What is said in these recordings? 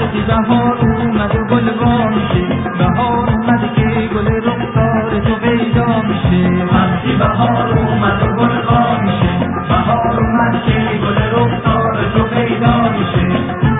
وقتی بهار اومد و گل وا میشه، بهار اومد که گل رخسار تو پیدا میشه. وقتی بهار اومد و گل وا میشه، بهار اومد که گل رخسار تو پیدا میشه.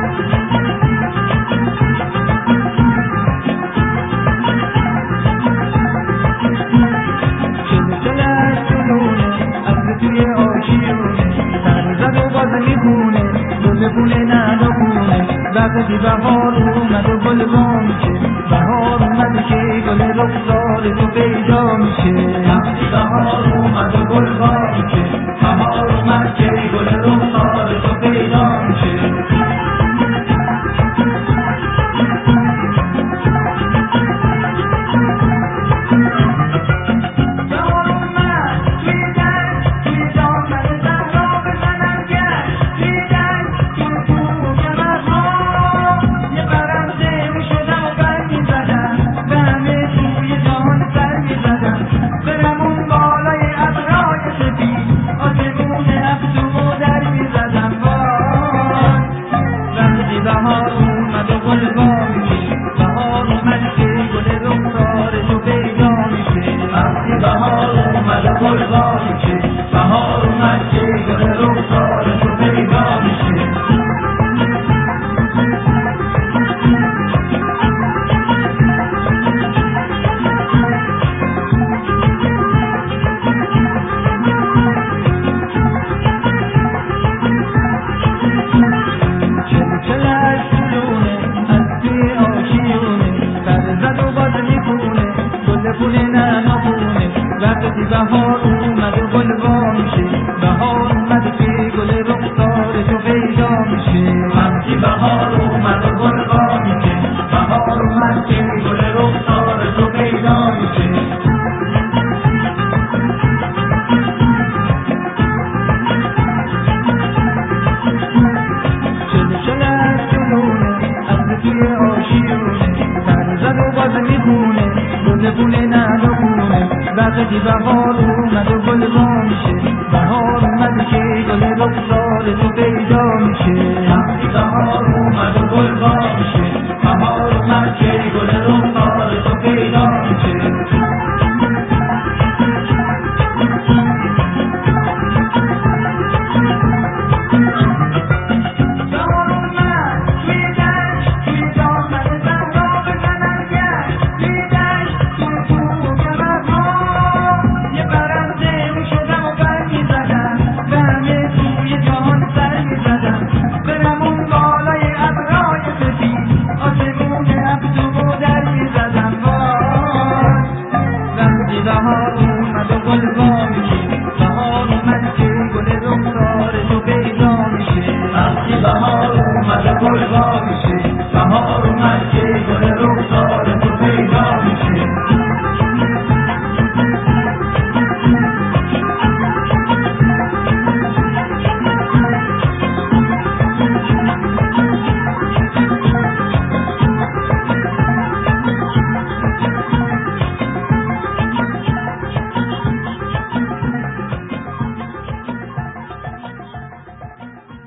توی آشیونه سر زد و باز میخونه، گل پونه ندونه. وقتی بهار اومد و گل وا میشه، بهار اومد که گل رخسار تو پیدا میشه. وقتی بهار اومد و گل وا میشه، بهار اومد که گل رخسار تو پیدا میشه. وقتی بهار اومد و گل وا میشه، بهار اومد که گل رخسار تو پیدا میشه. وقتی بهار اومد و گل وا میشه، بهار اومد که گل رخسار تو پیدا میشه. چل از جنونه از توی آشیونه سر زد و باز میخونه، گل پونه ندونه. وقتی بهار اومد و گل وا میشه، بهار اومد که گل رخسار تو پیدا میشه. وقتی بهار اومد و گل وا میشه، بهار اومد که گل رخسار تو پیدا میشه. بهار اومد و گل